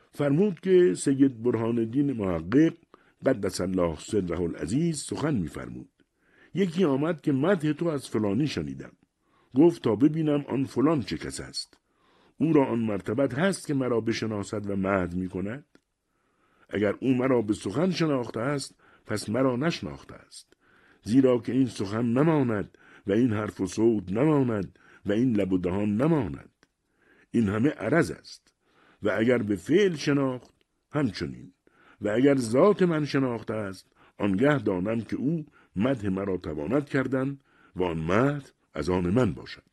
فرمود که سید برهان الدین محقق قدس الله سره العزیز سخن می‌فرمود. یکی آمد که مدح تو از فلانی شنیدم. گفت تا ببینم آن فلان چه کس است. او را آن مرتبت هست که مرا بشناسد و مدح می‌کند؟ اگر او مرا به سخن شناخته است، پس مرا نشناخته است. زیرا که این سخن نماند و این حرف و صوت نماند و این لب و دهان نماند. این همه عرض است. و اگر به فعل شناخت همچنین. و اگر ذات من شناخته است، آنگه دانم که او مدح مرا تواند کردن و آن مدح از آن من باشد.